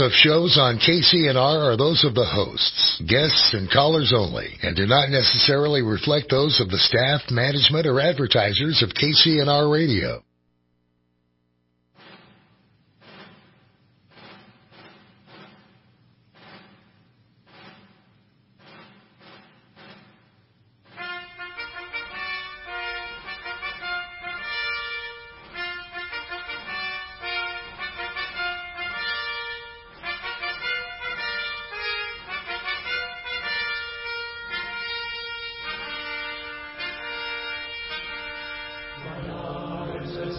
of shows on KCNR are those of the hosts, guests, and callers only, and do not necessarily reflect those of the staff, management, or advertisers of KCNR Radio. Ours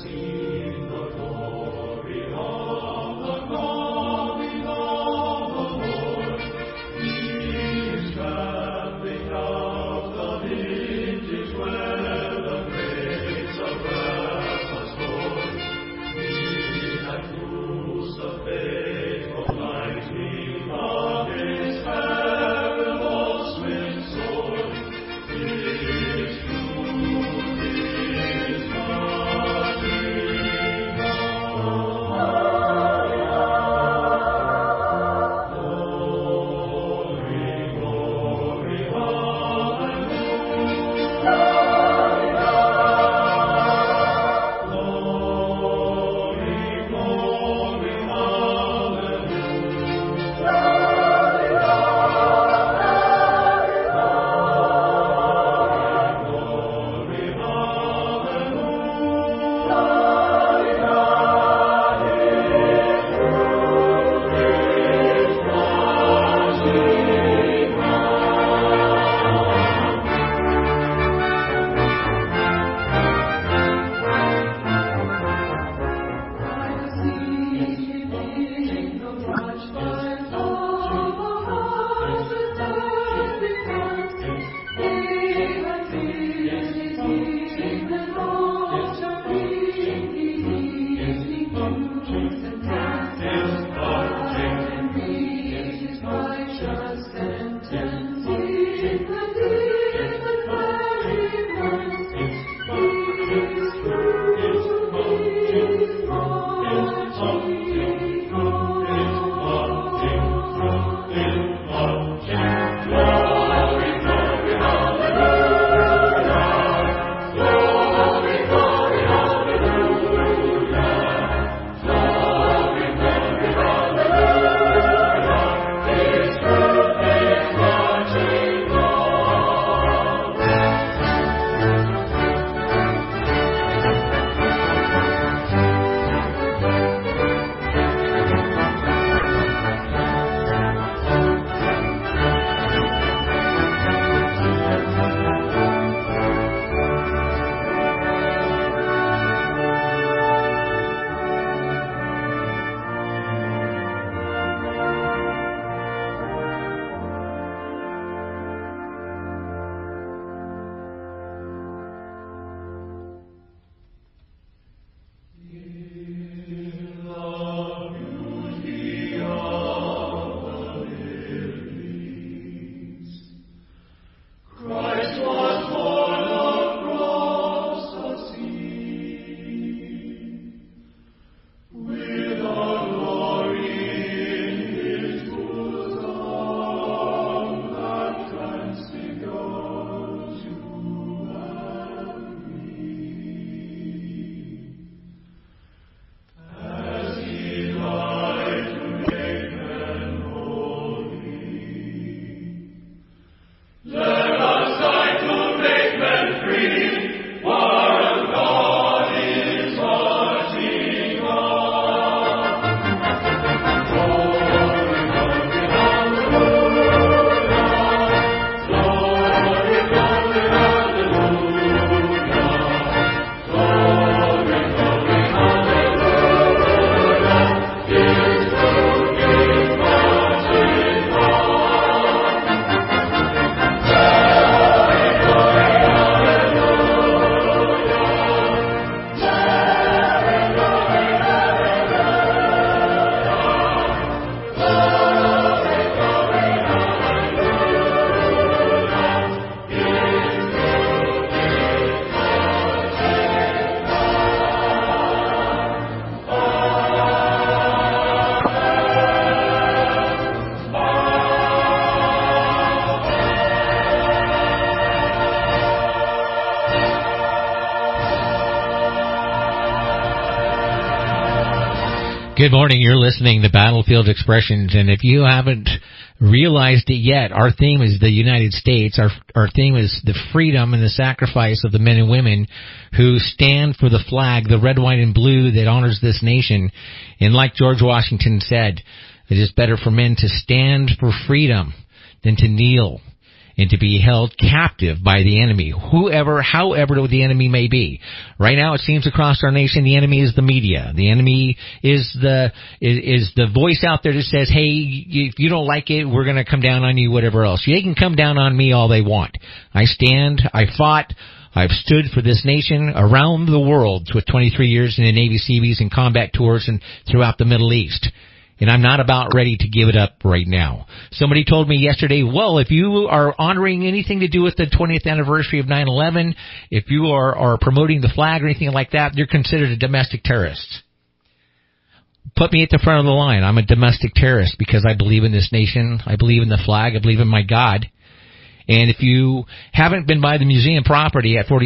Good morning. You're listening to Battlefield Expressions, and if you haven't realized it yet, our theme is the United States. Our theme is the freedom and the sacrifice of the men and women who stand for the flag, the red, white, and blue that honors this nation. And like George Washington said, it is better for men to stand for freedom than to kneel and to be held captive by the enemy, however the enemy may be. Right now, it seems across our nation, the enemy is the media. The enemy is the voice out there that says, hey, if you don't like it, we're going to come down on you, whatever else. They can come down on me all they want. I fought, I've stood for this nation around the world with 23 years in the Navy Seabees and combat tours and throughout the Middle East. And I'm not about ready to give it up right now. Somebody told me yesterday, well, if you are honoring anything to do with the 20th anniversary of 9/11, if you are promoting the flag or anything like that, you're considered a domestic terrorist. Put me at the front of the line. I'm a domestic terrorist because I believe in this nation. I believe in the flag. I believe in my God. And if you haven't been by the museum property at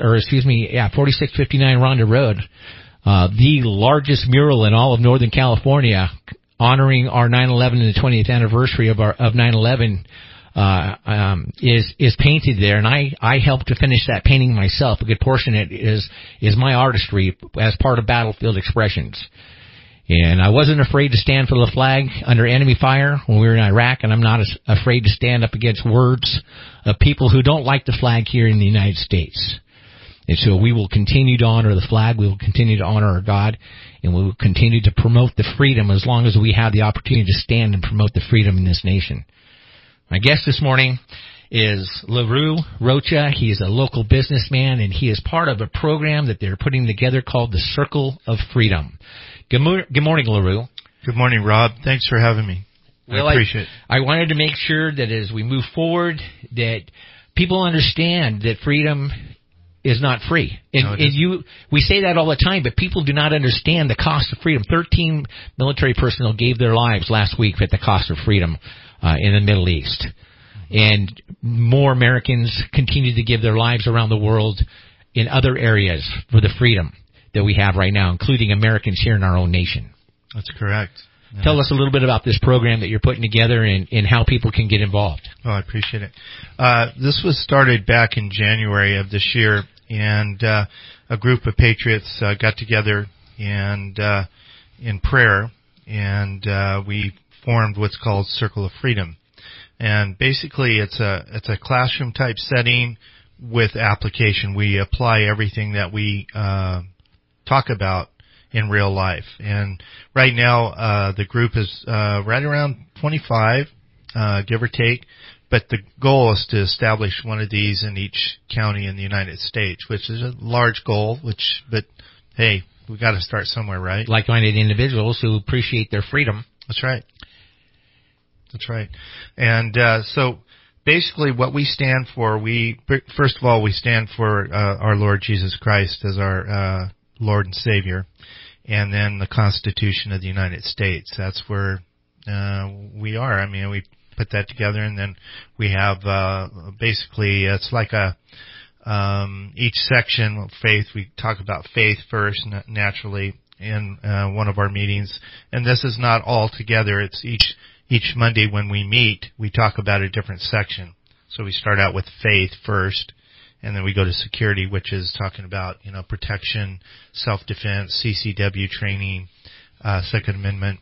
4659 Ronda Road, the largest mural in all of Northern California, honoring our 9/11 and the 20th anniversary of 9/11, is painted there, and I helped to finish that painting myself. A good portion of it is my artistry as part of Battlefield Expressions. And I wasn't afraid to stand for the flag under enemy fire when we were in Iraq, and I'm not afraid to stand up against words of people who don't like the flag here in the United States. And so we will continue to honor the flag, we will continue to honor our God, and we will continue to promote the freedom as long as we have the opportunity to stand and promote the freedom in this nation. My guest this morning is LaRue Rocha. He is a local businessman, and he is part of a program that they're putting together called the Circle of Freedom. Good morning, LaRue. Good morning, Rob. Thanks for having me. Well, I appreciate it. I wanted to make sure that as we move forward, that people understand that freedom is not free. We say that all the time, but people do not understand the cost of freedom. 13 military personnel gave their lives last week at the cost of freedom in the Middle East. And more Americans continue to give their lives around the world in other areas for the freedom that we have right now, including Americans here in our own nation. That's correct. Yeah. Tell us a little bit about this program that you're putting together and how people can get involved. Oh, I appreciate it. This was started back in January of this year, and a group of patriots got together and in prayer, and we formed what's called Circle of Freedom. And basically, it's a classroom type setting with application. We apply everything that we talk about in real life. And right now, the group is right around 25, give or take. But the goal is to establish one of these in each county in the United States, which is a large goal. But hey, we got to start somewhere, right? Like-minded individuals who appreciate their freedom. That's right. That's right. And so basically, what we stand for, first of all, we stand for our Lord Jesus Christ as our Lord and Savior, and then the Constitution of the United States. That's where we are. I mean, we put that together, and then we have basically it's like each section of faith. We talk about faith first, naturally, in one of our meetings, and this is not all together. It's each Monday when we meet, we talk about a different section. So we start out with faith first, and then we go to security, which is talking about, protection, self-defense, CCW training, Second Amendment,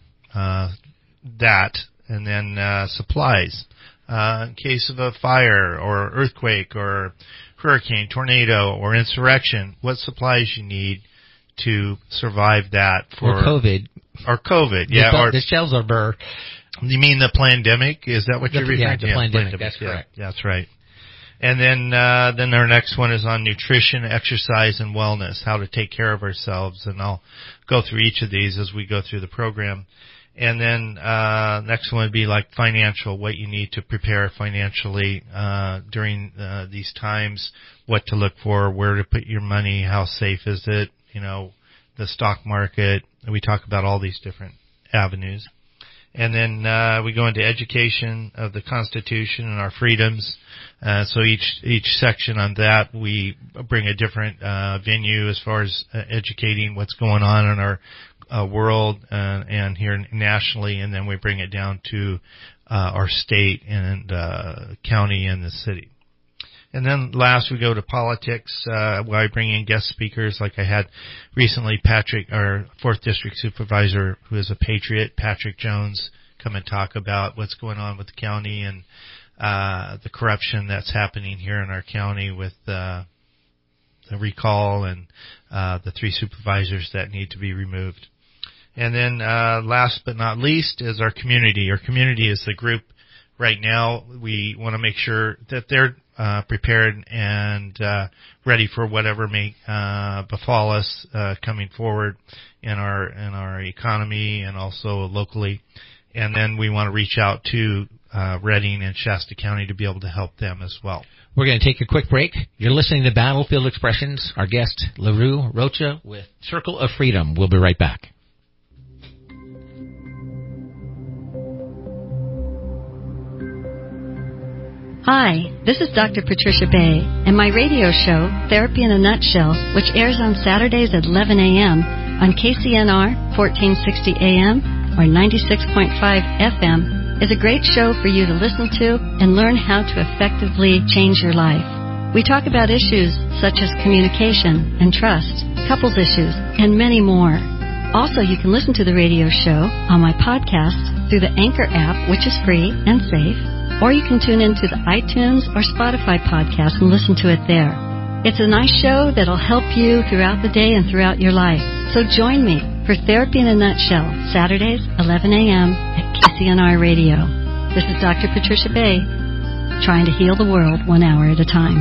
that, and then supplies. In case of a fire or earthquake or hurricane, tornado, or insurrection, what supplies you need to survive that for... Or COVID. Or COVID, yeah. The shells are burr. You mean the pandemic? Is that what you're referring to? Yeah, the pandemic. That's correct. Yeah, that's right. And then our next one is on nutrition, exercise, and wellness, how to take care of ourselves. And I'll go through each of these as we go through the program. And then next one would be like financial, what you need to prepare financially during these times, what to look for, where to put your money, how safe is it, the stock market. We talk about all these different avenues. And then we go into education of the Constitution and our freedoms. So each section on that, we bring a different venue as far as educating what's going on in world and here nationally, and then we bring it down to our state and county and the city. And then last we go to politics, where I bring in guest speakers like I had recently, Patrick, our 4th District Supervisor, who is a patriot, Patrick Jones, come and talk about what's going on with the county and the corruption that's happening here in our county with the recall and the 3 supervisors that need to be removed. And then last but not least is our community. Our community is the group right now. We want to make sure that they're prepared and ready for whatever may befall us coming forward in our economy and also locally. And then we want to reach out to Redding and Shasta County to be able to help them as well. We're going to take a quick break. You're listening to Battlefield Expressions. Our guest, LaRue Rocha with Circle of Freedom. We'll be right back. Hi, this is Dr. Patricia Bay, and my radio show, Therapy in a Nutshell, which airs on Saturdays at 11 a.m. on KCNR 1460 AM or 96.5 FM, is a great show for you to listen to and learn how to effectively change your life. We talk about issues such as communication and trust, couples issues, and many more. Also, you can listen to the radio show on my podcast through the Anchor app, which is free and safe, or you can tune into the iTunes or Spotify podcast and listen to it there. It's a nice show that'll help you throughout the day and throughout your life. So join me for Therapy in a Nutshell, Saturdays, 11 a.m. at KCNR Radio. This is Dr. Patricia Bay, trying to heal the world 1 hour at a time.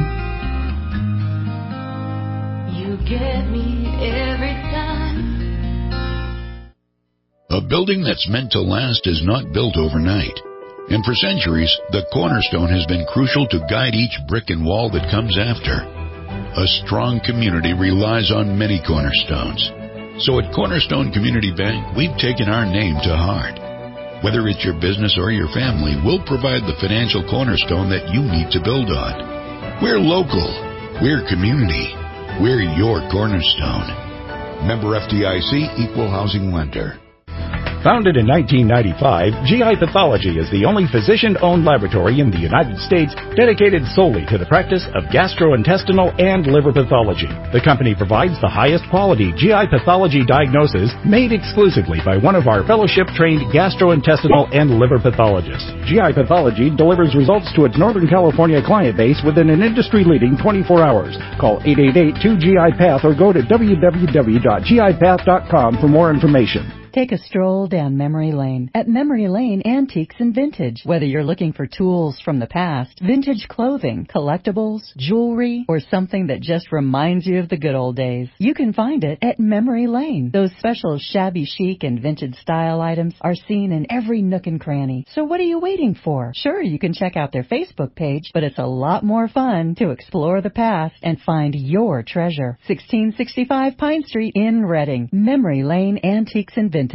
You get me every time. A building that's meant to last is not built overnight. And for centuries, the cornerstone has been crucial to guide each brick and wall that comes after. A strong community relies on many cornerstones. So at Cornerstone Community Bank, we've taken our name to heart. Whether it's your business or your family, we'll provide the financial cornerstone that you need to build on. We're local. We're community. We're your cornerstone. Member FDIC, Equal Housing Lender. Founded in 1995, GI Pathology is the only physician-owned laboratory in the United States dedicated solely to the practice of gastrointestinal and liver pathology. The company provides the highest quality GI pathology diagnosis made exclusively by one of our fellowship-trained gastrointestinal and liver pathologists. GI Pathology delivers results to its Northern California client base within an industry-leading 24 hours. Call 888-2GI-PATH or go to www.gipath.com for more information. Take a stroll down memory lane at Memory Lane Antiques and Vintage. Whether you're looking for tools from the past, vintage clothing, collectibles, jewelry, or something that just reminds you of the good old days, you can find it at Memory Lane. Those special shabby chic and vintage style items are seen in every nook and cranny. So what are you waiting for? Sure, you can check out their Facebook page, but it's a lot more fun to explore the past and find your treasure. 1665 Pine Street in Redding. Memory Lane Antiques and Vintage.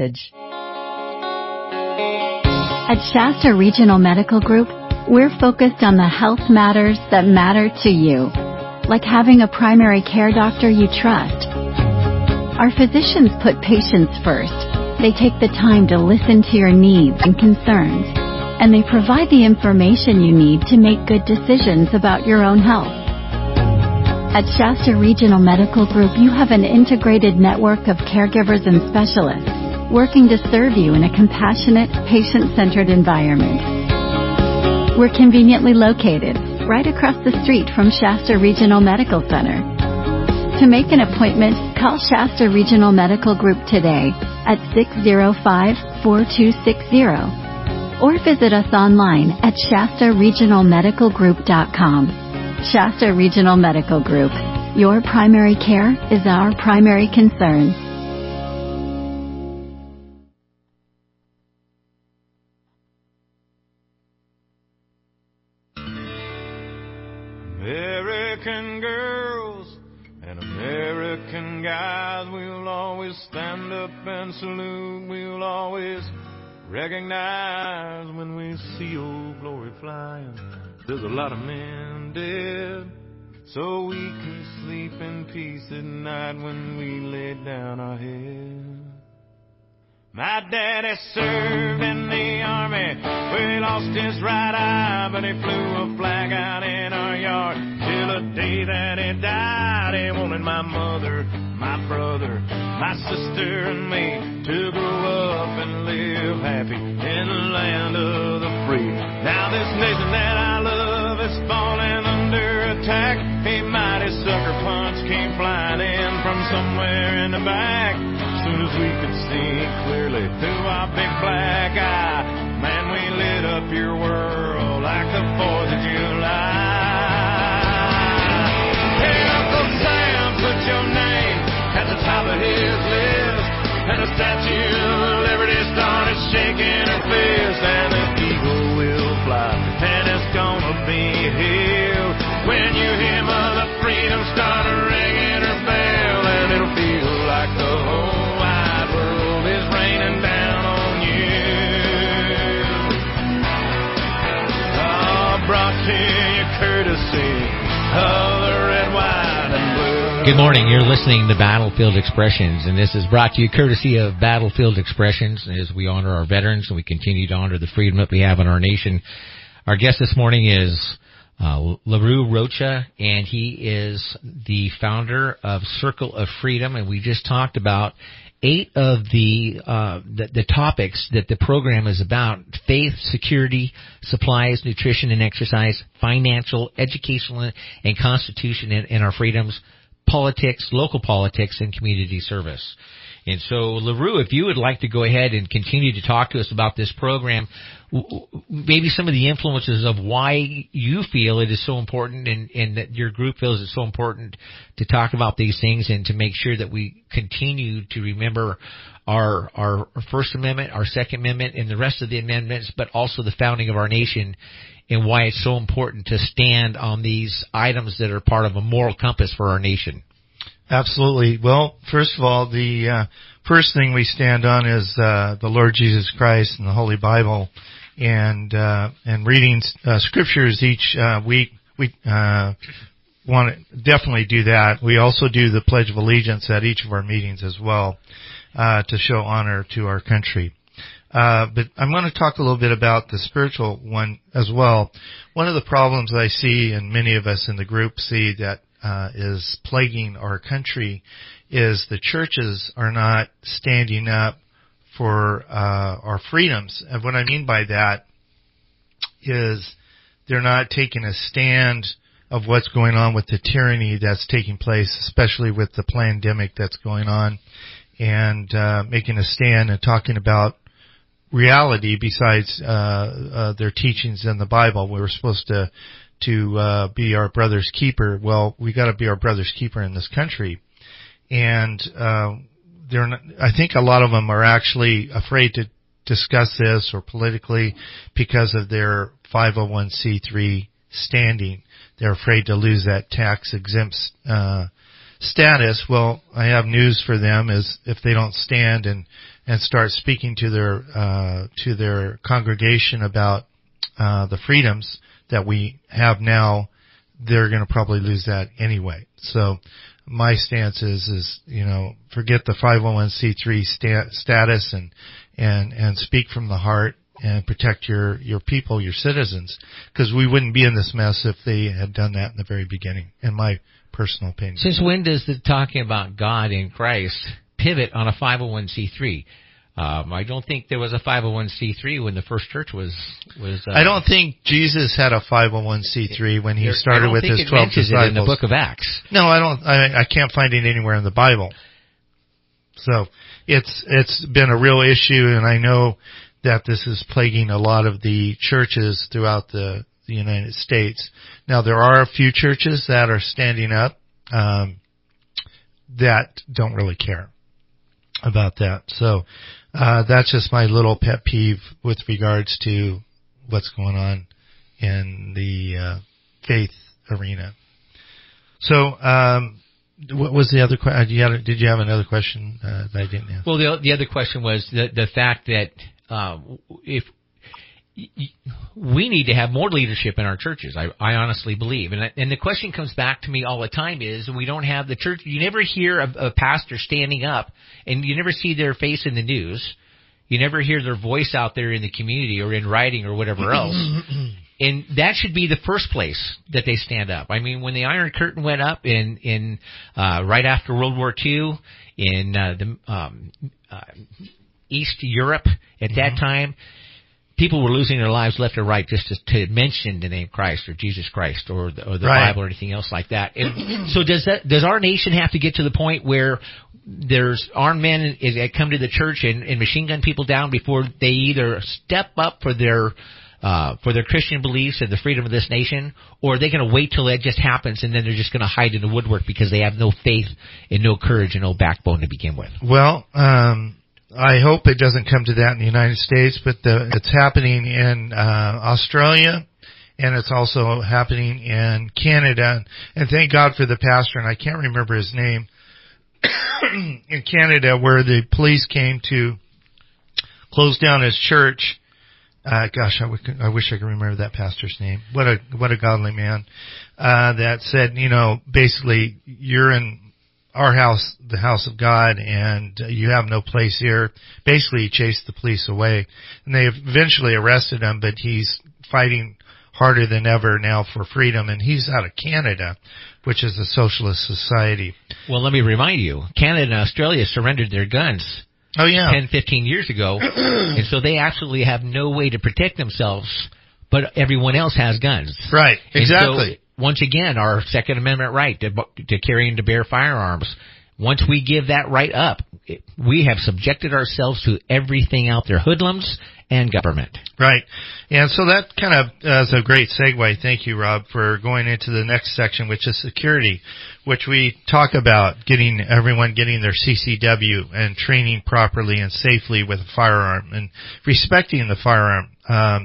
At Shasta Regional Medical Group, we're focused on the health matters that matter to you, like having a primary care doctor you trust. Our physicians put patients first. They take the time to listen to your needs and concerns, and they provide the information you need to make good decisions about your own health. At Shasta Regional Medical Group, you have an integrated network of caregivers and specialists working to serve you in a compassionate, patient-centered environment. We're conveniently located right across the street from Shasta Regional Medical Center. To make an appointment, call Shasta Regional Medical Group today at 605-4260 or visit us online at shastaregionalmedicalgroup.com. Shasta Regional Medical Group. Your primary care is our primary concern. American girls and American guys, we'll always stand up and salute. We'll always recognize when we see old glory flying. There's a lot of men dead, so we can sleep in peace at night when we lay down our head. My daddy served in the army, well, he lost his right eye, but he flew a flag out in our yard. Till the day that he died, he wanted my mother, my brother, my sister, and me to grow up and live happy in the land of the free. Now this nation that I love is falling under attack. A mighty sucker punch came flying in from somewhere in the back. Soon as we could see clearly through our big black eye, man, we lit up your world like the 4th of July. Hey, Uncle Sam, put your name at the top of his list, and the Statue of Liberty started shaking her fist, and the eagle will fly, and it's gonna be here when you hear Mother Freedom start ringing her bell, and it'll feel like the whole brought to you courtesy of the red, white, and blue. Good morning. You're listening to Battlefield Expressions, and this is brought to you courtesy of Battlefield Expressions as we honor our veterans and we continue to honor the freedom that we have in our nation. Our guest this morning is LaRue Rocha, and he is the founder of Circle of Freedom, and we just talked about 8 of the topics that the program is about: faith, security, supplies, nutrition and exercise, financial, educational, and constitution and our freedoms, politics, local politics, and community service. And so, LaRue, if you would like to go ahead and continue to talk to us about this program, maybe some of the influences of why you feel it is so important and that your group feels it's so important to talk about these things and to make sure that we continue to remember our First Amendment, our Second Amendment, and the rest of the amendments, but also the founding of our nation and why it's so important to stand on these items that are part of a moral compass for our nation. Absolutely. Well, first of all, the first thing we stand on is the Lord Jesus Christ and the Holy Bible, and reading scriptures each week. We want to definitely do that. We also do the Pledge of Allegiance at each of our meetings as well, to show honor to our country. But I'm going to talk a little bit about the spiritual one as well. One of the problems I see, and many of us in the group see, that is plaguing our country is the churches are not standing up for our freedoms. And what I mean by that is they're not taking a stand of what's going on with the tyranny that's taking place, especially with the pandemic that's going on, and making a stand and talking about reality besides their teachings in the Bible. We were supposed to be our brother's keeper. Well, we got to be our brother's keeper in this country, and they're not, I think a lot of them are actually afraid to discuss this or politically because of their 501c3 standing. They're afraid to lose that tax exempt status. Well, I have news for them: is if they don't stand and start speaking to their congregation about the freedoms that we have now, they're going to probably lose that anyway. So my stance is, forget the 501c3 status and speak from the heart and protect your people, your citizens, because we wouldn't be in this mess if they had done that in the very beginning, in my personal opinion. Since when does the talking about God in Christ pivot on a 501c3? I don't think there was a 501c3 when the first church was. I don't think Jesus had a 501c3 when he started with his 12 disciples. It in the book of Acts. No, I don't. I can't find it anywhere in the Bible. So it's been a real issue, and I know that this is plaguing a lot of the churches throughout the United States. Now, there are a few churches that are standing up that don't really care about that. So that's just my little pet peeve with regards to what's going on in the faith arena. So what was the other question? Did you have another question that I didn't answer? Well, the other question was the fact that if we need to have more leadership in our churches, I honestly believe. And the question comes back to me all the time is, we don't have the church. You never hear a pastor standing up, and you never see their face in the news You never hear their voice out there in the community or in writing or whatever else. And that should be the first place that they stand up. I mean, when the Iron Curtain went up in right after World War II in East Europe at that time, people were losing their lives left or right just to mention the name Christ or Jesus Christ or the Bible or anything else like that. And so does our nation have to get to the point where there's armed men that come to the church and machine gun people down before they either step up for their Christian beliefs and the freedom of this nation, or are they going to wait till that just happens and then they're just going to hide in the woodwork because they have no faith and no courage and no backbone to begin with? Well, I hope it doesn't come to that in the United States, but it's happening in Australia, and it's also happening in Canada. And thank God for the pastor, and I can't remember his name, in Canada, where the police came to close down his church. Gosh, I wish I could remember that pastor's name. What a godly man. That said, basically, you're in our house, the house of God, and you have no place here. Basically, he chased the police away, and they eventually arrested him, but he's fighting harder than ever now for freedom, and he's out of Canada, which is a socialist society. Well, let me remind you, Canada and Australia surrendered their guns 10, 15 years ago, and so they absolutely have no way to protect themselves, but everyone else has guns. Right, exactly. Once again, our Second Amendment right to carry and to bear firearms, once we give that right up, we have subjected ourselves to everything out there, hoodlums and government. Right. And so that kind of is a great segue. Thank you, Rob, for going into the next section, which is security, which we talk about everyone getting their CCW and training properly and safely with a firearm and respecting the firearm.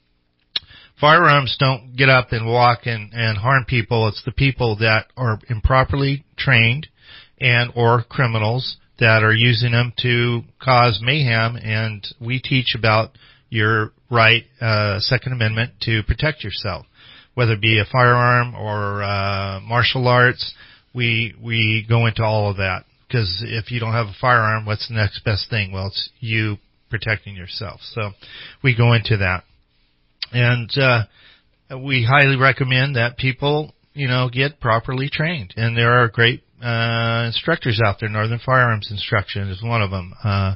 Firearms don't get up and walk and harm people. It's the people that are improperly trained and or criminals that are using them to cause mayhem. And we teach about your right, Second Amendment, to protect yourself, whether it be a firearm or martial arts. We go into all of that, because if you don't have a firearm, what's the next best thing? Well, it's you protecting yourself. So we go into that. And we highly recommend that people, get properly trained. And there are great instructors out there. Northern Firearms Instruction is one of them.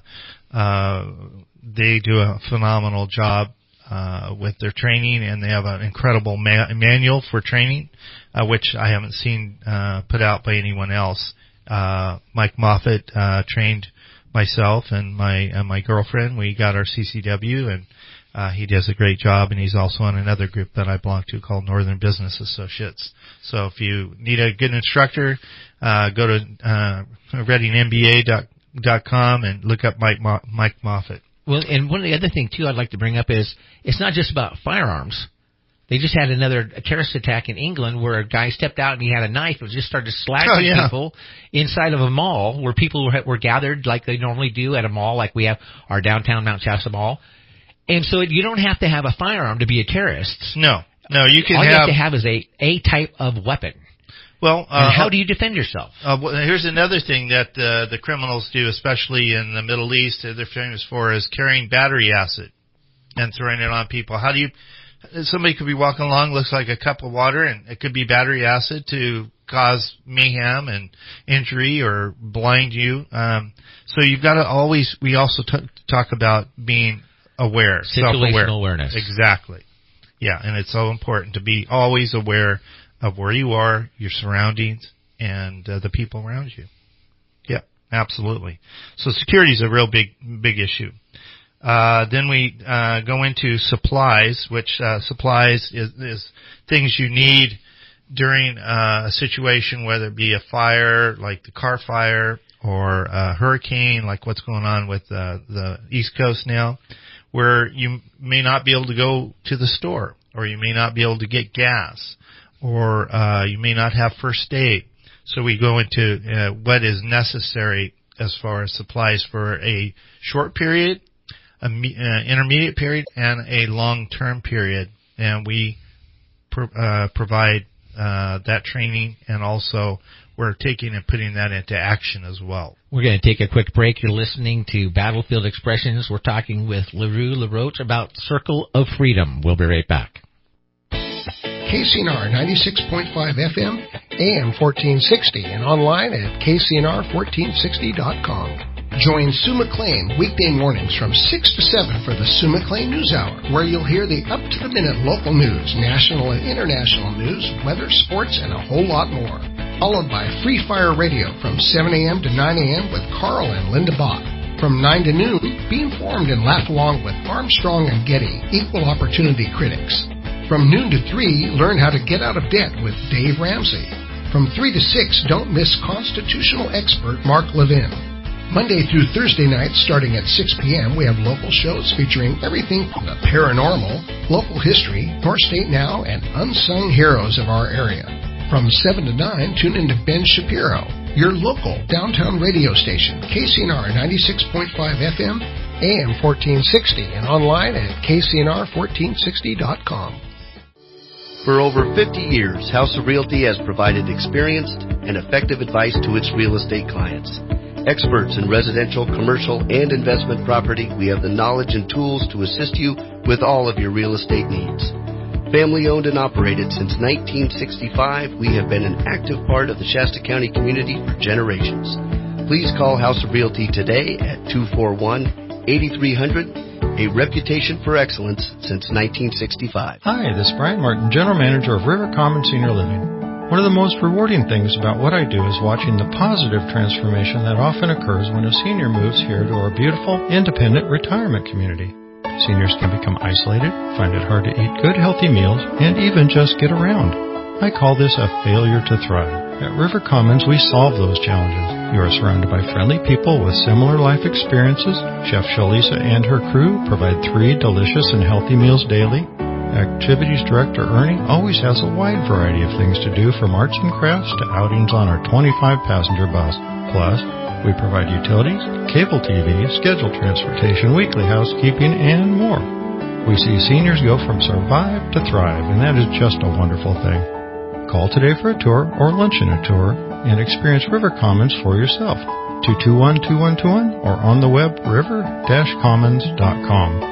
They do a phenomenal job with their training, and they have an incredible manual for training, which I haven't seen put out by anyone else. Mike Moffitt trained myself and my girlfriend. We got our CCW, and he does a great job, and he's also on another group that I belong to called Northern Business Associates. So if you need a good instructor, go to readingmba.com and look up Mike Moffitt. Well, and one of the other things, too, I'd like to bring up is it's not just about firearms. They just had another terrorist attack in England where a guy stepped out and he had a knife and just started slashing people inside of a mall where people were gathered like they normally do at a mall, like we have our downtown Mount Shasta Mall. And so you don't have to have a firearm to be a terrorist. No, you can All you have to have is a type of weapon. Well, and how do you defend yourself? Here's another thing that the criminals do, especially in the Middle East, they're famous for, is carrying battery acid and throwing it on people. Somebody could be walking along, looks like a cup of water, and it could be battery acid to cause mayhem and injury or blind you. So you've got to always, we also talk about being aware. Situational awareness. Exactly. Yeah, and it's so important to be always aware of where you are, your surroundings, and the people around you. Yeah, absolutely. So security is a real big issue. Then we go into supplies, which supplies is things you need during a situation, whether it be a fire, like the car fire, or a hurricane, like what's going on with the East Coast now, where you may not be able to go to the store, or you may not be able to get gas, or you may not have first aid. So we go into what is necessary as far as supplies for a short period, intermediate period, and a long-term period. And we provide that training, and also we're taking and putting that into action as well. We're going to take a quick break. You're listening to Battlefield Expressions. We're talking with LaRue LaRoche about Circle of Freedom. We'll be right back. KCNR 96.5 FM, AM 1460, and online at KCNR1460.com. Join Sue McLean weekday mornings from 6 to 7 for the Sue McLean News Hour, where you'll hear the up-to-the-minute local news, national and international news, weather, sports, and a whole lot more. Followed by Free Fire Radio from 7 a.m. to 9 a.m. with Carl and Linda Bach. From 9 to noon, be informed and laugh along with Armstrong and Getty, equal opportunity critics. From noon to 3, learn how to get out of debt with Dave Ramsey. From 3 to 6, don't miss constitutional expert Mark Levin. Monday through Thursday nights, starting at 6 p.m., we have local shows featuring everything from the paranormal, local history, North State Now, and unsung heroes of our area. From 7 to 9, tune into Ben Shapiro, your local downtown radio station, KCNR 96.5 FM, AM 1460, and online at KCNR1460.com. For over 50 years, House of Realty has provided experienced and effective advice to its real estate clients. Experts in residential, commercial, and investment property, we have the knowledge and tools to assist you with all of your real estate needs. Family owned and operated since 1965, we have been an active part of the Shasta County community for generations. Please call House of Realty today at 241-8300, a reputation for excellence since 1965. Hi, this is Brian Martin, General Manager of River Common Senior Living. One of the most rewarding things about what I do is watching the positive transformation that often occurs when a senior moves here to our beautiful, independent retirement community. Seniors can become isolated, find it hard to eat good, healthy meals, and even just get around. I call this a failure to thrive. At River Commons, we solve those challenges. You are surrounded by friendly people with similar life experiences. Chef Shalisa and her crew provide 3 delicious and healthy meals daily. Activities Director Ernie always has a wide variety of things to do, from arts and crafts to outings on our 25-passenger bus. Plus, we provide utilities, cable TV, scheduled transportation, weekly housekeeping, and more. We see seniors go from survive to thrive, and that is just a wonderful thing. Call today for a tour or lunch and a tour and experience River Commons for yourself. 221-2121 or on the web river-commons.com.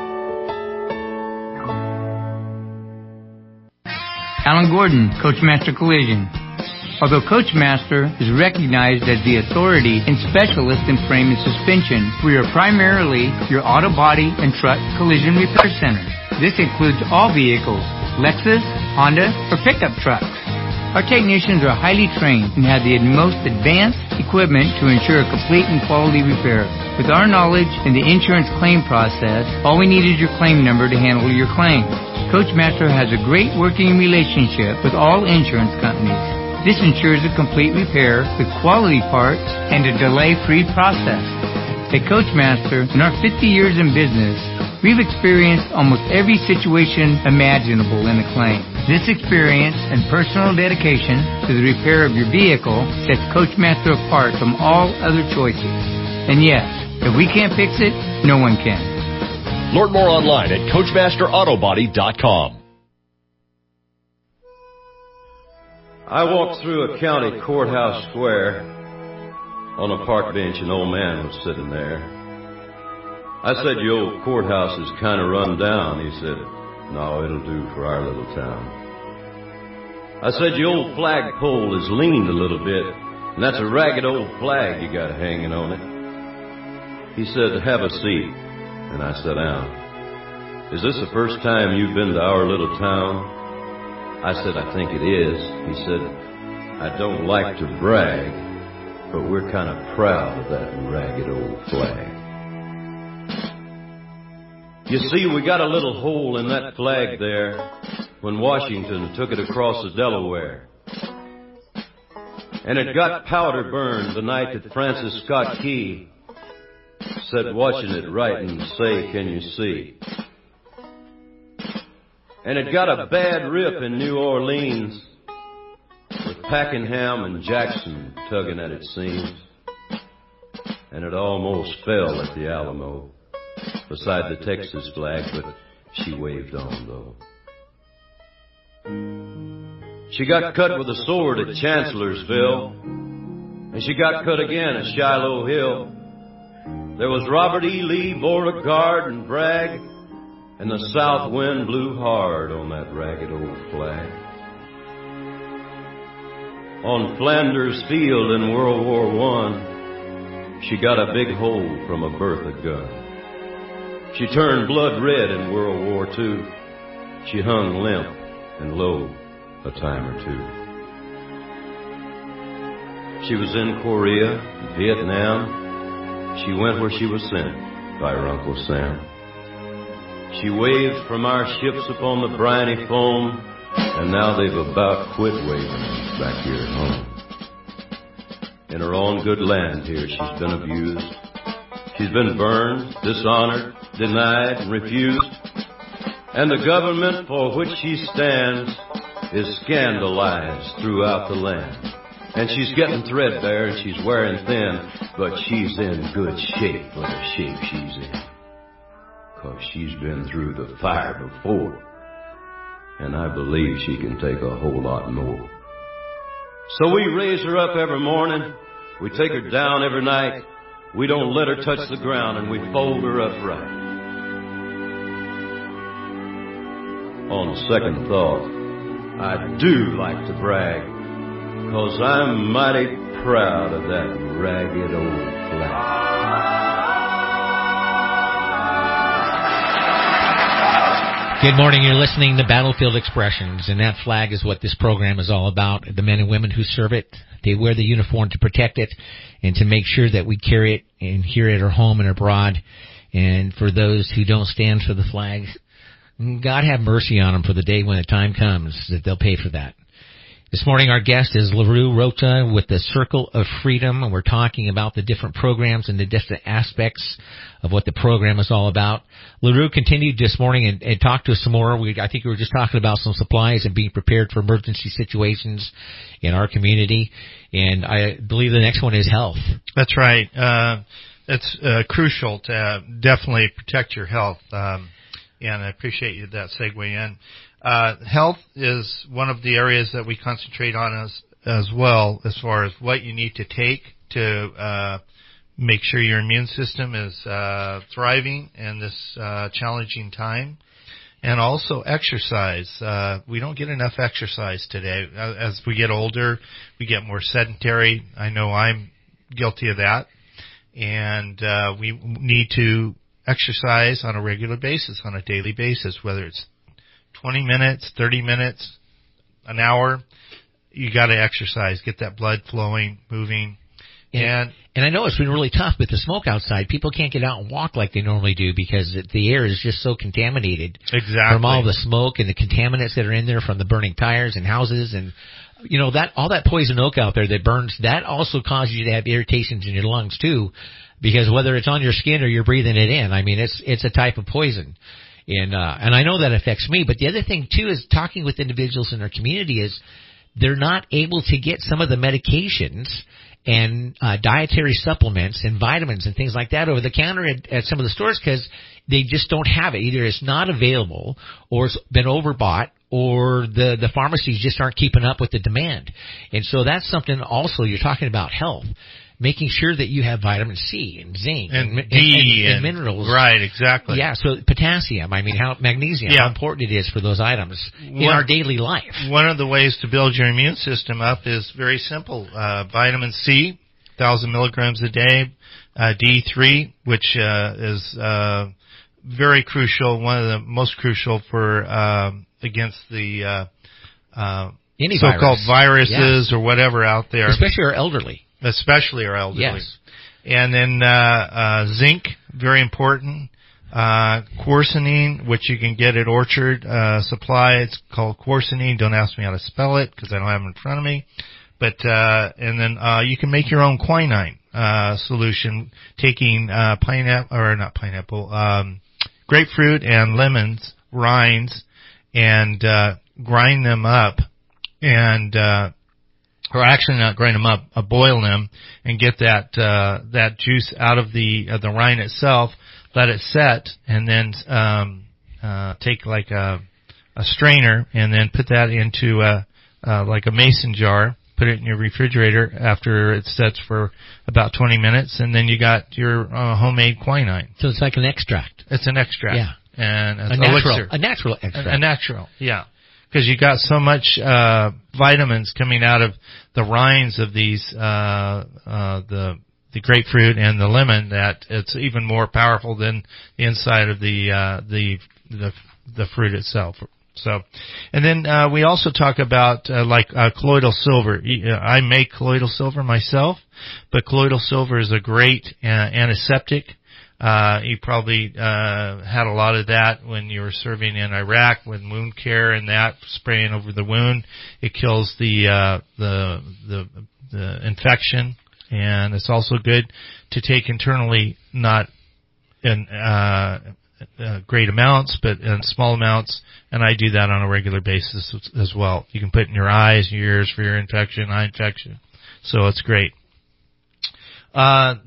Alan Gordon, Coachmaster Collision. Although Coachmaster is recognized as the authority and specialist in frame and suspension, we are primarily your auto body and truck collision repair center. This includes all vehicles, Lexus, Honda, or pickup trucks. Our technicians are highly trained and have the most advanced equipment to ensure a complete and quality repair. With our knowledge in the insurance claim process, all we need is your claim number to handle your claim. Coachmaster has a great working relationship with all insurance companies. This ensures a complete repair with quality parts and a delay-free process. At Coachmaster, in our 50 years in business, we've experienced almost every situation imaginable in a claim. This experience and personal dedication to the repair of your vehicle sets Coachmaster apart from all other choices. And yes, if we can't fix it, no one can. Learn more online at CoachmasterAutobody.com. I walked through a county courthouse square. On a park bench, an old man was sitting there. I said, "Your old courthouse is kind of run down." He said, "No, it'll do for our little town." I said, "Your old flagpole is leaned a little bit, and that's a ragged old flag you got hanging on it." He said, "Have a seat." And I sat down. "Is this the first time you've been to our little town?" I said, "I think it is." He said, "I don't like to brag, but we're kind of proud of that ragged old flag. You see, we got a little hole in that flag there when Washington took it across the Delaware. And it got powder burned the night that Francis Scott Key said, watching it write and say, 'Can you see?' And it got a bad rip in New Orleans with Pakenham and Jackson tugging at its seams. And it almost fell at the Alamo beside the Texas flag, but she waved on, though. She got cut with a sword at Chancellorsville and she got cut again at Shiloh Hill. There was Robert E. Lee, Beauregard, and Bragg, and the south wind blew hard on that ragged old flag. On Flanders Field in World War I, she got a big hole from a Bertha gun. She turned blood red in World War II. She hung limp and low a time or two. She was in Korea, Vietnam. She went where she was sent by her Uncle Sam. She waved from our ships upon the briny foam, and now they've about quit waving back here at home. In her own good land here, she's been abused. She's been burned, dishonored, denied, and refused. And the government for which she stands is scandalized throughout the land. And she's getting threadbare and she's wearing thin, but she's in good shape for the shape she's in. 'Cause she's been through the fire before. And I believe she can take a whole lot more. So we raise her up every morning. We take her down every night. We don't let her touch the ground, and we fold her up right. On second thought, I do like to brag, 'cause I'm mighty proud of that ragged old flag. Good morning. You're listening to Battlefield Expressions, and that flag is what this program is all about. The men and women who serve it, they wear the uniform to protect it and to make sure that we carry it and here at our home and abroad. And for those who don't stand for the flag, God have mercy on them for the day when the time comes that they'll pay for that. This morning our guest is LaRue Rota with the Circle of Freedom, and we're talking about the different programs and the different aspects of what the program is all about. LaRue continued this morning and talked to us some more. I think we were just talking about some supplies and being prepared for emergency situations in our community, and I believe the next one is health. That's right. It's crucial to definitely protect your health, and I appreciate that segue in. Health is one of the areas that we concentrate on as well, as far as what you need to take to make sure your immune system is thriving in this challenging time. And also exercise. We don't get enough exercise today. As we get older, we get more sedentary. I know I'm guilty of that. And we need to exercise on a regular basis, on a daily basis, whether it's 20 minutes, 30 minutes, an hour. You got to exercise, get that blood flowing, moving. And I know it's been really tough with the smoke outside. People can't get out and walk like they normally do because the air is just so contaminated. Exactly. From all the smoke and the contaminants that are in there from the burning tires and houses, and you know that all that poison oak out there that burns, that also causes you to have irritations in your lungs too, because whether it's on your skin or you're breathing it in, I mean it's a type of poison. And I know that affects me, but the other thing too is talking with individuals in our community is they're not able to get some of the medications and dietary supplements and vitamins and things like that over the counter at some of the stores because they just don't have it. Either it's not available or it's been overbought or the pharmacies just aren't keeping up with the demand. And so that's something also, you're talking about health. Making sure that you have vitamin C and zinc and D and minerals. Right, exactly. Yeah, so potassium, magnesium, how important it is for those items in our daily life. One of the ways to build your immune system up is very simple. Vitamin C, 1,000 milligrams a day. D3, which is very crucial, one of the most crucial for against the any so-called viruses or whatever out there. Especially our elderly. Yes. And then zinc, very important. Quercetin, which you can get at Orchard Supply. It's called quercetin. Don't ask me how to spell it because I don't have it in front of me. But and then you can make your own quinine solution, taking grapefruit and lemons rinds and grind them up and or actually not grind them up, boil them and get that juice out of the rind itself. Let it set, and then take like a strainer, and then put that into like a mason jar. put it in your refrigerator after it sets for about 20 minutes, and then you got your homemade quinine. So it's like an extract. It's an extract. Yeah. And it's a natural extract. A natural, yeah. Because you got so much vitamins coming out of the rinds of these the grapefruit and the lemon that it's even more powerful than the inside of the fruit itself. So, and then we also talk about colloidal silver. I make colloidal silver myself, but colloidal silver is a great antiseptic. You probably had a lot of that when you were serving in Iraq with wound care and that spraying over the wound. It kills the infection, and it's also good to take internally, not in great amounts, but in small amounts. And I do that on a regular basis as well. You can put it in your eyes, your ears for your eye infection. So it's great. I'm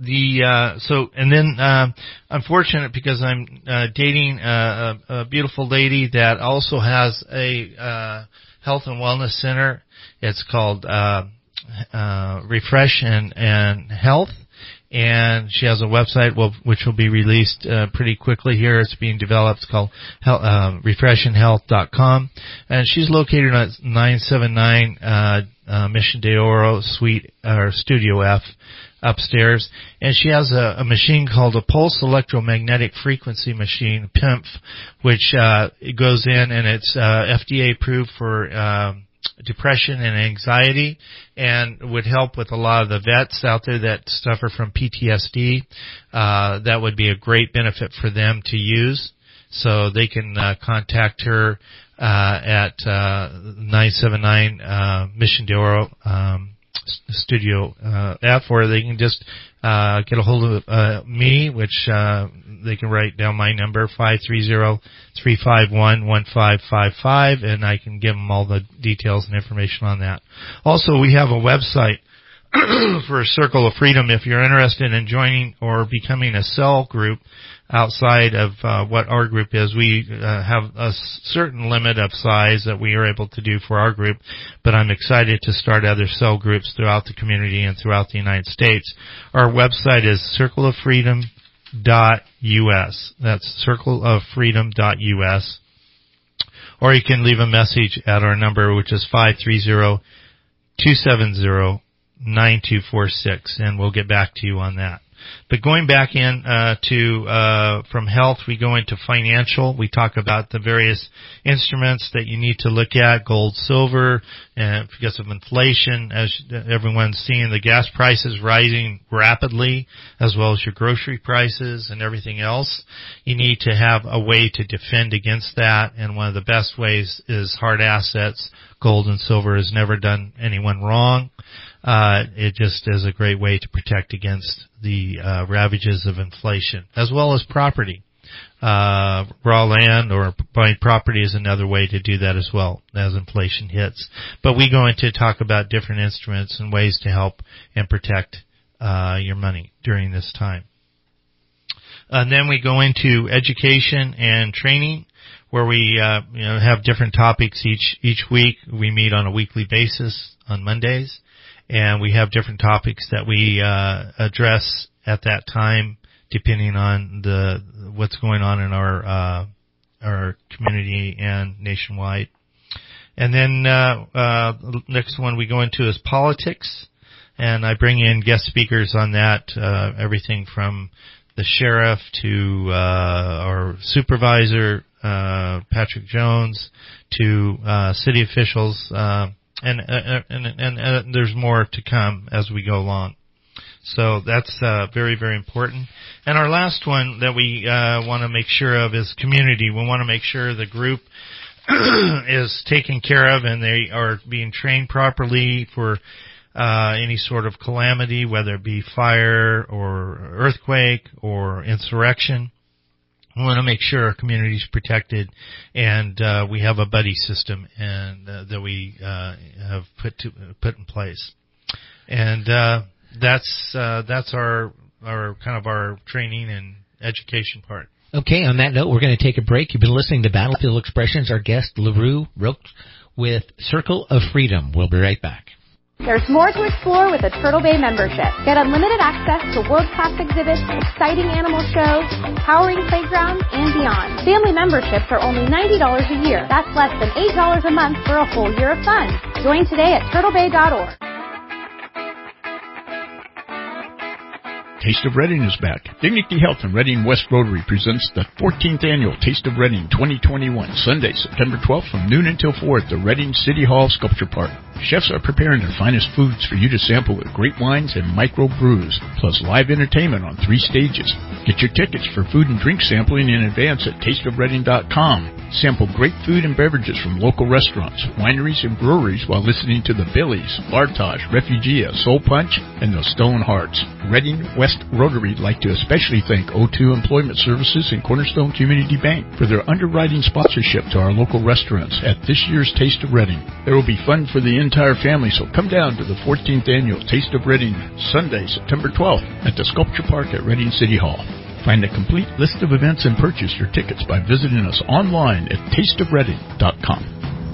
fortunate because I'm dating a beautiful lady that also has a health and wellness center. It's called Refresh and Health, and she has a website which will be released pretty quickly here. It's being developed. It's called refreshandhealth.com, and she's located at 979 Mission de Oro Suite or Studio F upstairs, and she has a machine called a pulse electromagnetic frequency machine, PIMF, which it goes in and it's FDA approved for depression and anxiety, and would help with a lot of the vets out there that suffer from PTSD. That would be a great benefit for them to use. So they can contact her at 979 Mission de Oro Studio F, or they can just get a hold of me, which they can write down my number, 530-351-1555, and I can give them all the details and information on that. Also, we have a website for Circle of Freedom. If you're interested in joining or becoming a cell group outside of what our group is, we have a certain limit of size that we are able to do for our group, but I'm excited to start other cell groups throughout the community and throughout the United States. Our website is circleoffreedom.us. That's circleoffreedom.us. Or you can leave a message at our number, which is 530-270-9246, and we'll get back to you on that. But going back in from health, we go into financial. We talk about the various instruments that you need to look at, gold, silver, and because of inflation, as everyone's seeing, the gas prices rising rapidly, as well as your grocery prices and everything else. You need to have a way to defend against that, and one of the best ways is hard assets. Gold and silver has never done anyone wrong. It just is a great way to protect against the ravages of inflation, as well as property. Raw land or buying property is another way to do that as well as inflation hits. But we go into talk about different instruments and ways to help and protect your money during this time. And then we go into education and training, where we have different topics each week. We meet on a weekly basis on Mondays, and we have different topics that we address at that time, depending on what's going on in our community and nationwide. And then next one we go into is politics, and I bring in guest speakers on that, everything from the sheriff to our supervisor, Patrick Jones, to city officials, and there's more to come as we go along. So that's very, very important. And our last one that we want to make sure of is community. We want to make sure the group is taken care of and they are being trained properly for any sort of calamity, whether it be fire or earthquake or insurrection. We want to make sure our community is protected, and we have a buddy system and that we have put in place. And that's our kind of our training and education part. Okay, on that note, we're going to take a break. You've been listening to Battlefield Expressions. Our guest, LaRue Roach with Circle of Freedom. We'll be right back. There's more to explore with a Turtle Bay membership. Get unlimited access to world-class exhibits, exciting animal shows, empowering playgrounds, and beyond. Family memberships are only $90 a year. That's less than $8 a month for a whole year of fun. Join today at turtlebay.org. Taste of Reading is back. Dignity Health and Reading West Rotary presents the 14th Annual Taste of Reading 2021, Sunday, September 12th from noon until 4 at the Reading City Hall Sculpture Park. Chefs are preparing their finest foods for you to sample with great wines and micro brews, plus live entertainment on 3 stages. Get your tickets for food and drink sampling in advance at tasteofreading.com. Sample great food and beverages from local restaurants, wineries, and breweries while listening to the Billies, Bartage, Refugia, Soul Punch, and the Stone Hearts. Reading West Rotary would like to especially thank O2 Employment Services and Cornerstone Community Bank for their underwriting sponsorship to our local restaurants at this year's Taste of Reading. There will be fun for the entire family, so come down to the 14th Annual Taste of Reading, Sunday, September 12th at the Sculpture Park at Reading City Hall. Find a complete list of events and purchase your tickets by visiting us online at tasteofreading.com.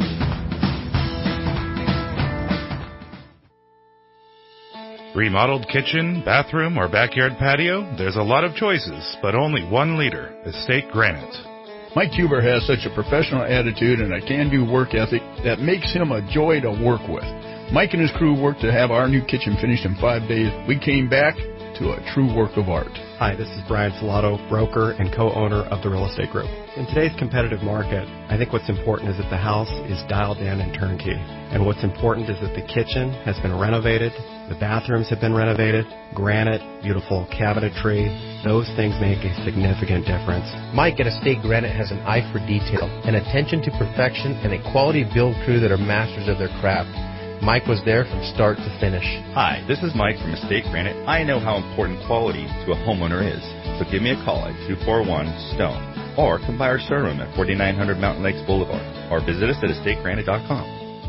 Remodeled kitchen, bathroom, or backyard patio? There's a lot of choices, but only one leader, Estate Granite. Mike Huber has such a professional attitude and a can-do work ethic that makes him a joy to work with. Mike and his crew worked to have our new kitchen finished in 5 days. We came back to a true work of art. Hi, this is Brian Salato, broker and co-owner of the Real Estate Group. In today's competitive market, I think what's important is that the house is dialed in and turnkey. And what's important is that the kitchen has been renovated, the bathrooms have been renovated, granite, beautiful cabinetry. Those things make a significant difference. Mike at Estate Granite has an eye for detail, an attention to perfection, and a quality build crew that are masters of their craft. Mike was there from start to finish. Hi, this is Mike from Estate Granite. I know how important quality to a homeowner is. So give me a call at 241-STONE or come by our showroom at 4900 Mountain Lakes Boulevard or visit us at estategranite.com.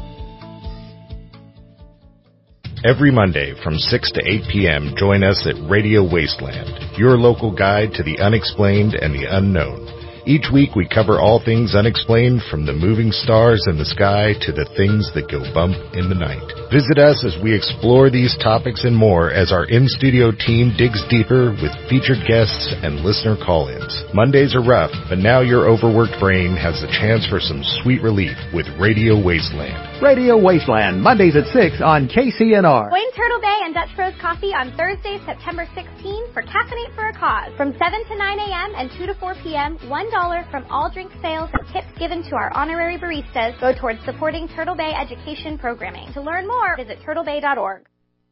Every Monday from 6 to 8 p.m., join us at Radio Wasteland, your local guide to the unexplained and the unknown. Each week we cover all things unexplained, from the moving stars in the sky to the things that go bump in the night. Visit us as we explore these topics and more as our in-studio team digs deeper with featured guests and listener call-ins. Mondays are rough, but now your overworked brain has the chance for some sweet relief with Radio Wasteland. Radio Wasteland, Mondays at 6 on KCNR. Join Turtle Bay and Dutch Bros Coffee on Thursday, September 16 for Caffeinate for a Cause. From 7 to 9 a.m. and 2 to 4 p.m., $1 from all drink sales and tips given to our honorary baristas go towards supporting Turtle Bay education programming. To learn more, visit turtlebay.org.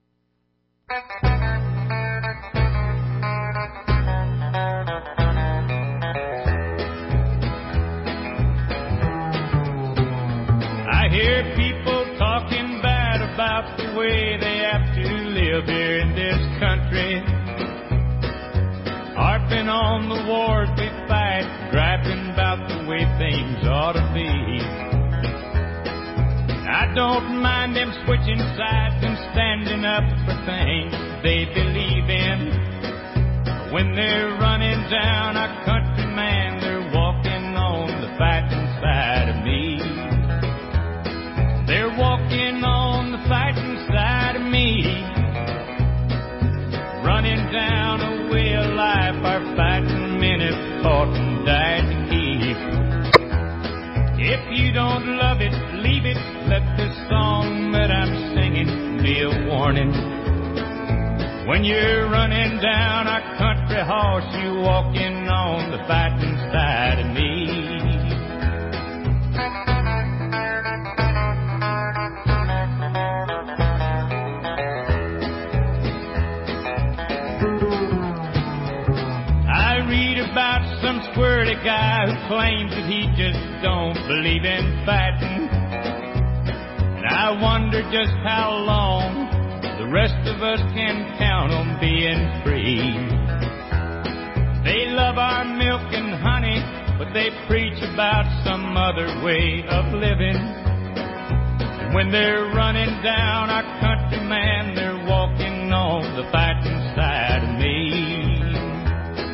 I hear people talking bad about the way they have to live here in this country, harping on the wars we fight, griping about the way things ought to be. I don't mind them switching sides and standing up for things they believe in. When they're running down our country, man, they're walking on the fighting side of me. They're walking on the fighting side of me, running down a way of life our fighting men have fought and died to keep. If you don't love it, leave it. Let this song that I'm singing be a warning. When you're running down our country horse, you're walking on the fighting side of me. About some squirrely guy who claims that he just don't believe in fighting. And I wonder just how long the rest of us can count on being free. They love our milk and honey, but they preach about some other way of living. And when they're running down our country, man, they're walking on the fighting side of me.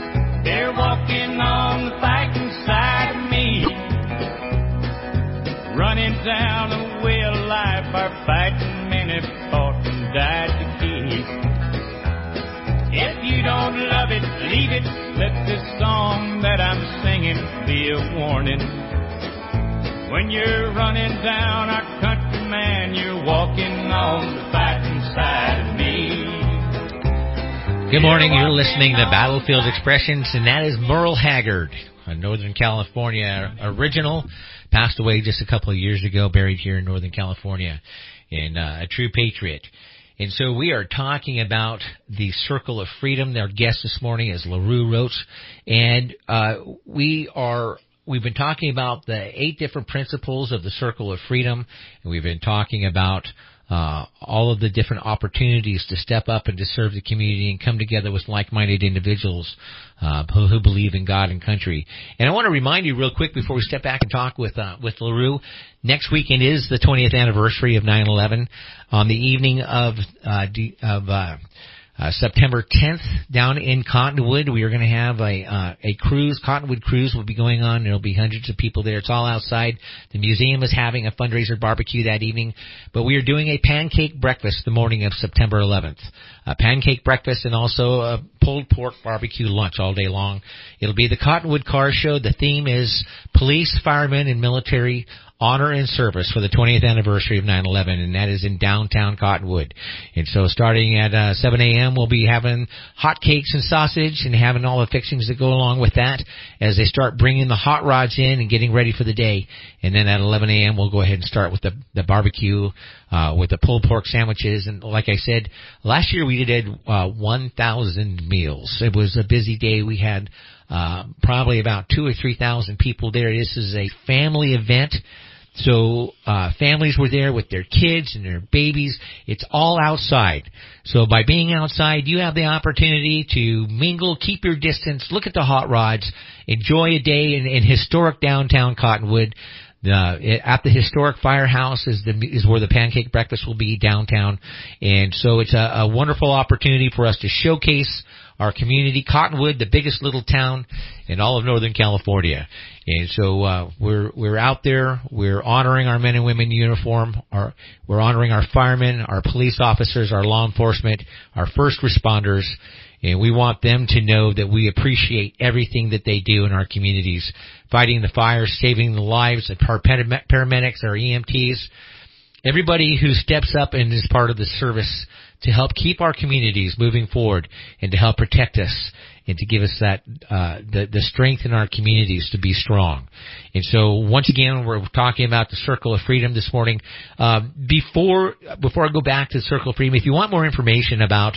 They're walking on the fighting side of me, running down the way of life, our fighting men have fought and died to keep. If you don't love it, leave it. Let this song that I'm singing be a warning. When you're running down our country, man, you're walking on the fighting side of me. Good morning. You're listening to Battlefield Expressions, and that is Merle Haggard, a Northern California original. Passed away just a couple of years ago, buried here in Northern California, and a true patriot. And so we are talking about the Circle of Freedom. Our guest this morning is LaRue Roach, and we've been talking about the 8 different principles of the Circle of Freedom, and we've been talking about all of the different opportunities to step up and to serve the community and come together with like-minded individuals who believe in God and country. And I want to remind you real quick before we step back and talk with LaRue, next weekend is the 20th anniversary of 9/11. On the evening of September 10th, down in Cottonwood, we are going to have a cruise. Cottonwood Cruise will be going on. There will be hundreds of people there. It's all outside. The museum is having a fundraiser barbecue that evening, but we are doing a pancake breakfast the morning of September 11th. A pancake breakfast and also a pulled pork barbecue lunch all day long. It'll be the Cottonwood Car Show. The theme is police, firemen, and military honor and service for the 20th anniversary of 9/11, and that is in downtown Cottonwood. And so starting at 7 a.m., we'll be having hot cakes and sausage and having all the fixings that go along with that as they start bringing the hot rods in and getting ready for the day. And then at 11 a.m., we'll go ahead and start with the barbecue with the pulled pork sandwiches. And like I said, last year we did 1,000 meals. It was a busy day. We had probably about 2,000 or 3,000 people there. This is a family event. So families were there with their kids and their babies. It's all outside. So by being outside, you have the opportunity to mingle, keep your distance, look at the hot rods, enjoy a day in historic downtown Cottonwood. At the historic firehouse is where the pancake breakfast will be downtown. And so it's a wonderful opportunity for us to showcase our community. Cottonwood, the biggest little town in all of Northern California. And so we're out there. We're honoring our men and women in uniform. We're honoring our firemen, our police officers, our law enforcement, our first responders. And we want them to know that we appreciate everything that they do in our communities, fighting the fires, saving the lives of our paramedics, our EMTs, everybody who steps up and is part of the service to help keep our communities moving forward and to help protect us and to give us that the strength in our communities to be strong. And so once again, we're talking about the Circle of Freedom this morning. Before I go back to the Circle of Freedom, if you want more information about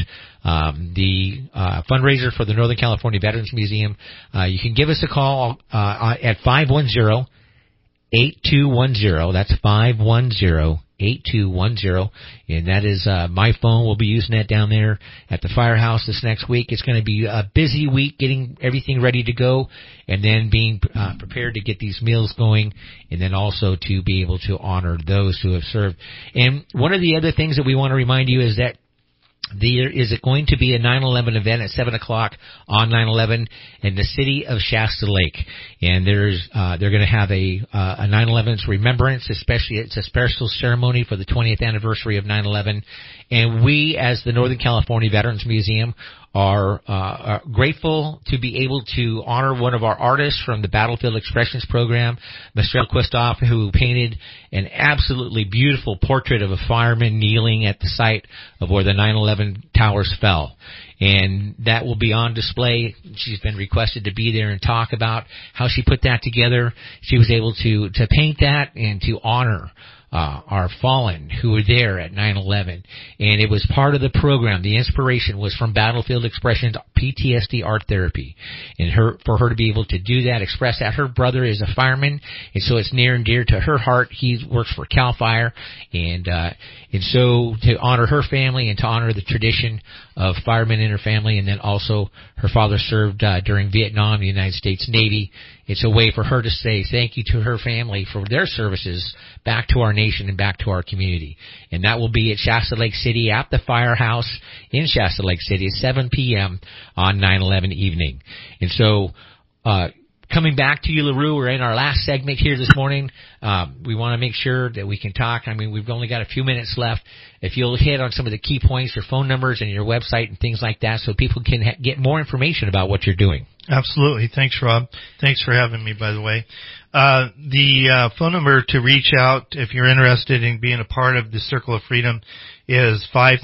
the fundraiser for the Northern California Veterans Museum, you can give us a call at 510-8210. That's 510-8210, and that is my phone. We'll be using that down there at the firehouse this next week. It's going to be a busy week getting everything ready to go, and then being prepared to get these meals going, and then also to be able to honor those who have served. And one of the other things that we want to remind you is that there is going to be a 9/11 event at 7 o'clock on 9/11 in the city of Shasta Lake. And they're going to have a 9/11's remembrance, especially it's a special ceremony for the 20th anniversary of 9/11. And we, as the Northern California Veterans Museum, are grateful to be able to honor one of our artists from the Battlefield Expressions program, Mr. Christoph, who painted an absolutely beautiful portrait of a fireman kneeling at the site of where the 9/11 towers fell. And that will be on display. She's been requested to be there and talk about how she put that together. She was able to paint that and to honor our fallen who were there at 9/11. And it was part of the program. The inspiration was from Battlefield Expressions PTSD art therapy. And for her to be able to do that, express that. Her brother is a fireman, and so it's near and dear to her heart. He works for CAL FIRE, and so to honor her family and to honor the tradition of firemen in her family, and then also her father served during Vietnam in the United States Navy. It's a way for her to say thank you to her family for their services back to our nation and back to our community. And that will be at Shasta Lake City at the firehouse in Shasta Lake City at 7 p.m. on 9/11 evening. And so coming back to you, LaRue. We're in our last segment here this morning. We want to make sure that we can talk. I mean, we've only got a few minutes left. If you'll hit on some of the key points, your phone numbers and your website and things like that, so people can get more information about what you're doing. Absolutely. Thanks, Rob. Thanks for having me, by the way. The phone number to reach out if you're interested in being a part of the Circle of Freedom is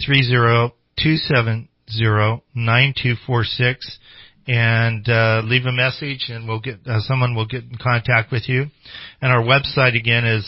530-270-9246. And leave a message, and we'll get someone will get in contact with you. And our website again is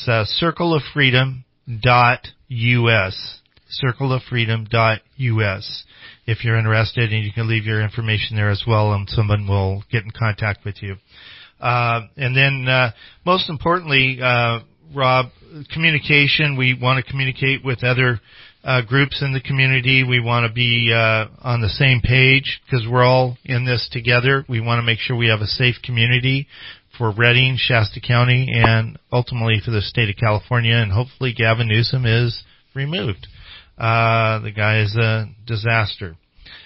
circleoffreedom.us. Circleoffreedom.us. If you're interested, and you can leave your information there as well, and someone will get in contact with you. And then, most importantly, Rob, communication. We want to communicate with other groups in the community. We want to be on the same page because we're all in this together. We want to make sure we have a safe community for Redding, Shasta County, and ultimately for the state of California. And hopefully Gavin Newsom is removed. The guy is a disaster.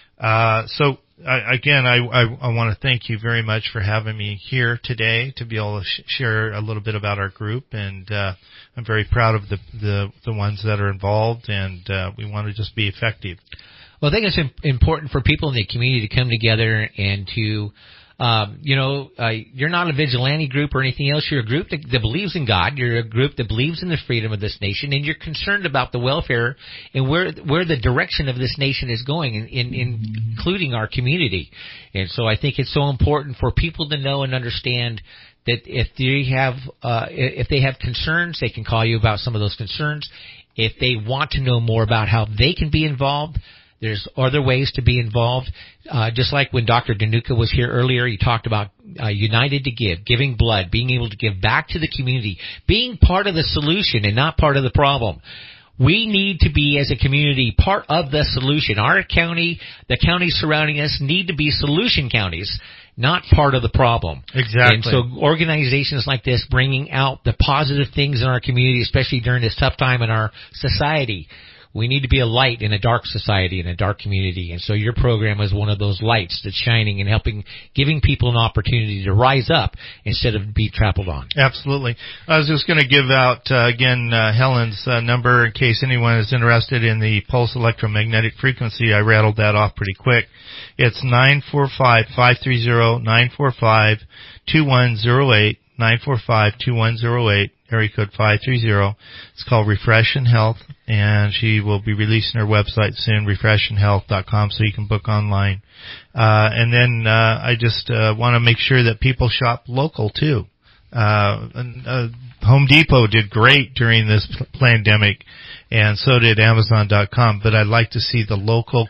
Again, I want to thank you very much for having me here today to be able to share a little bit about our group, and I'm very proud of the ones that are involved, and we want to just be effective. Well, I think it's important for people in the community to come together and to you're not a vigilante group or anything else. You're a group that believes in God. You're a group that believes in the freedom of this nation, and you're concerned about the welfare and where the direction of this nation is going, including our community. And so I think it's so important for people to know and understand that if they have concerns, they can call you about some of those concerns. If they want to know more about how they can be involved, there's other ways to be involved. Just like when Dr. Danuka was here earlier, he talked about United to Give, giving blood, being able to give back to the community, being part of the solution and not part of the problem. We need to be, as a community, part of the solution. Our county, the counties surrounding us, need to be solution counties, not part of the problem. Exactly. And so organizations like this bringing out the positive things in our community, especially during this tough time in our society. We need to be a light in a dark society, in a dark community. And so your program is one of those lights that's shining and helping, giving people an opportunity to rise up instead of be trampled on. Absolutely. I was just going to give out, again, Helen's number in case anyone is interested in the pulse electromagnetic frequency. I rattled that off pretty quick. It's 945-530-945-2108, 945-2108. Area code 530. It's called Refresh and Health, and she will be releasing her website soon, refreshandhealth.com, so you can book online. And then I just want to make sure that people shop local too. Home Depot did great during this pandemic, and so did Amazon.com. But I'd like to see the local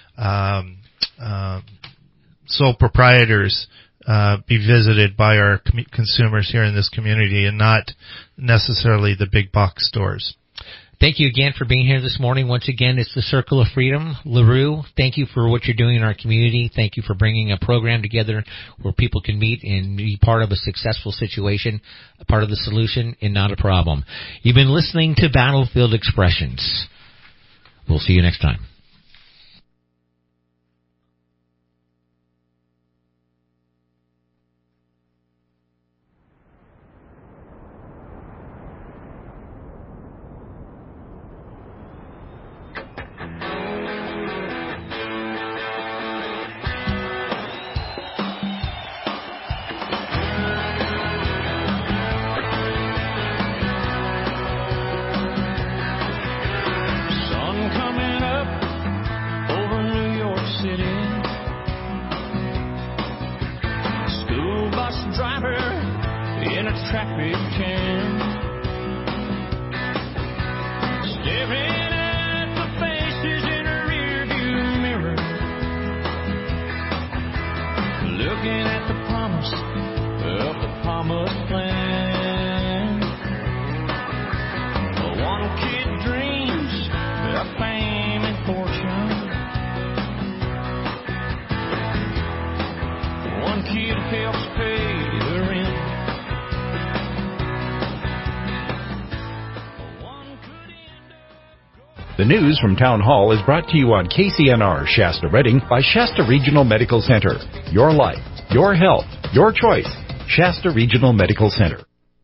sole proprietors be visited by our consumers here in this community, and not necessarily the big box stores. Thank you again for being here this morning. Once again, it's the Circle of Freedom. LaRue, thank you for what you're doing in our community. Thank you for bringing a program together where people can meet and be part of a successful situation, a part of the solution, and not a problem. You've been listening to Battlefield Expressions. We'll see you next time. The news from Town Hall is brought to you on KCNR Shasta Redding by Shasta Regional Medical Center. Your life, your health, your choice. Shasta Regional Medical Center.